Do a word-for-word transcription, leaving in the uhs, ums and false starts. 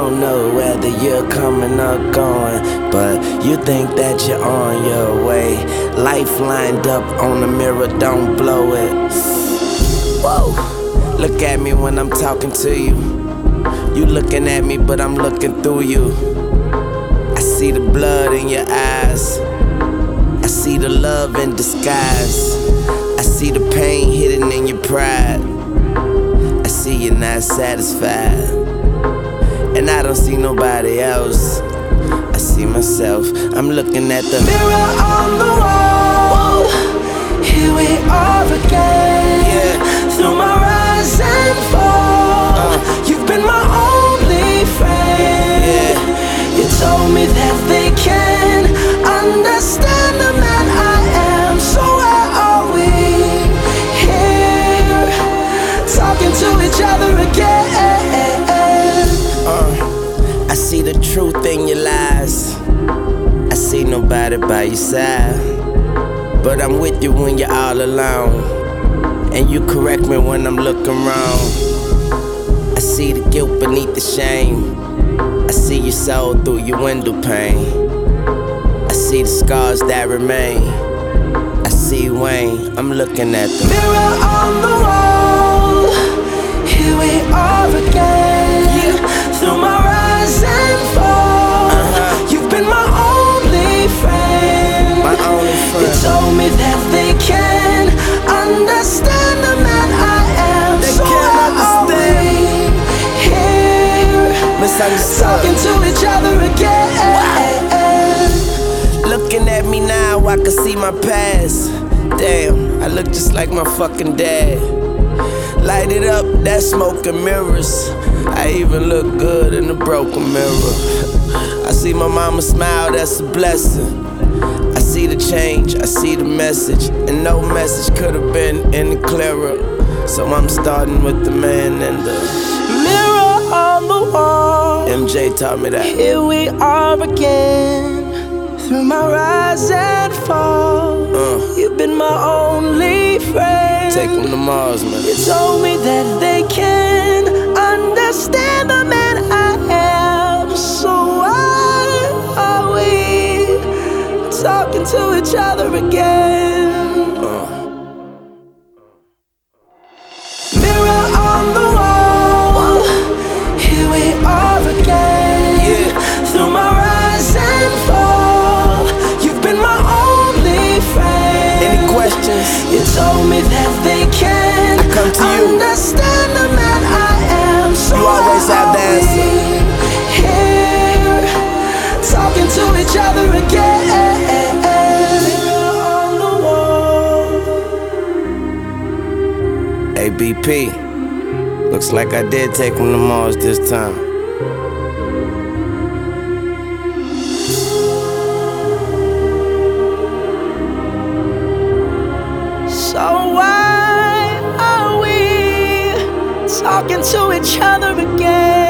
don't know whether you're coming or going, but you think that you're on your way. Life lined up on the mirror, don't blow it. Whoa, look at me when I'm talking to you. You looking at me, but I'm looking through you. I see the blood in your eyes. I see the love in disguise. I see the pain hidden in your pride. I see you're not satisfied, and I don't see nobody else. I see myself. I'm looking at the mirror on the wall. Here we are again, yeah. Through my rise and fall, uh. You've been my only friend, yeah. You told me that they can understand the man I am. So where are we? Here, talking to each other again. uh, I see the truth in your lies. I see nobody by your side, but I'm with you when you're all alone, and you correct me when I'm looking wrong. I see the guilt beneath the shame. I see your soul through your window pane. I see the scars that remain. I see Wayne, I'm looking at the mirror on the wall. Here we are again, yeah. Through my rise and fall, uh-huh. You've been my only friend, my only friend. You told me that they can understand the man I am. They so can't understand. Here, talking to each other again. Wow. Looking at me now, I can see my past. Damn, I look just like my fucking dad. Light it up, that smoke and mirrors. I even look good in the broken mirror. I see my mama smile, that's a blessing. I see the change, I see the message, and no message could have been any clearer. So I'm starting with the man and the mirror on the wall. M J taught me that. Here we are again, through my rise and fall. uh. You've been my only friend. Take them to Mars, man. You told me that they can understand the man I am. So why are we talking to each other again? uh. Mirror on the wall. Here we are again, yeah. Through my rise and fall, you've been my only friend. Any questions? You told me that they can I come to you. understand the man I am. So you always have the answer. Here, talking to each other again. Mirror on the wall. A B P. Looks like I did take him to Mars this time. So why are we talking to each other again?